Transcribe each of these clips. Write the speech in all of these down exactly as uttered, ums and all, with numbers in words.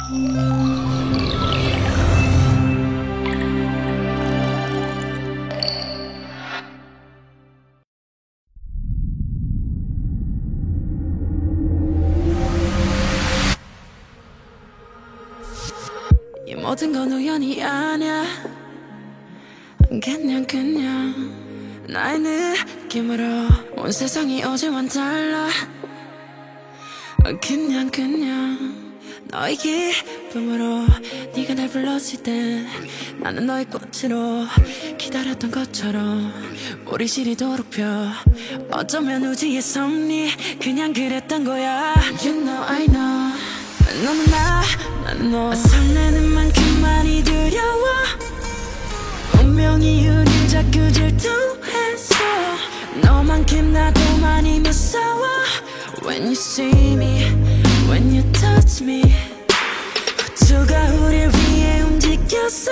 이 모든 건 우연이 아냐. 그냥 그냥 나의 느낌으로 온 세상이 어제와는 달라. 그냥 그냥 너의 기쁨으로 네가 날 불렀을 때 나는 너의 꽃으로 기다렸던 것처럼 우리 시리도록 펴. 어쩌면 우주의 섭리 그냥 그랬던 거야. You know I know 너는 나 나는 너. 설레는 만큼 많이 두려워. 운명이 우릴 자꾸 질투해서 너만큼 나도 많이 무서워. When you see me, when you touch me, 우주가 우릴 위해 움직였어.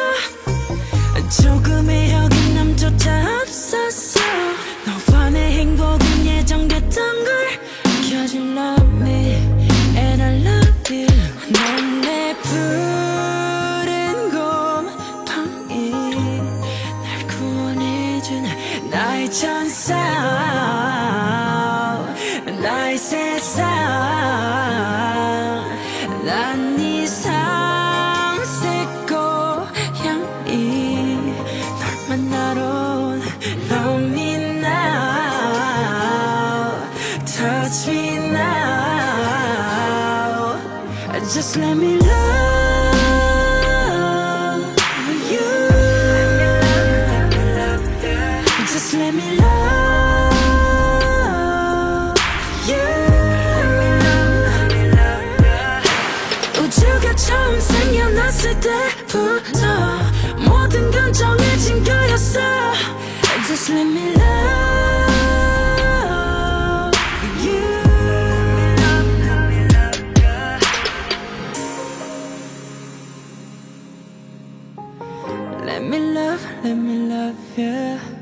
조금의 어긋남조차 없었어. 너와 내 행복은 예정됐던 걸. Cause you love me and I love you. 넌 내 푸른 곰팡이 날 구원해준 나의 천사 나의 세상. 난 네 삼색 고향이 널 만나러 온 Love me now, touch me now. Just let me love you. Just let me love you. 우주가 처음 생겨났을 때부터 모든 건 정해진 거였어. Just let me love you. Let me love, let me love you.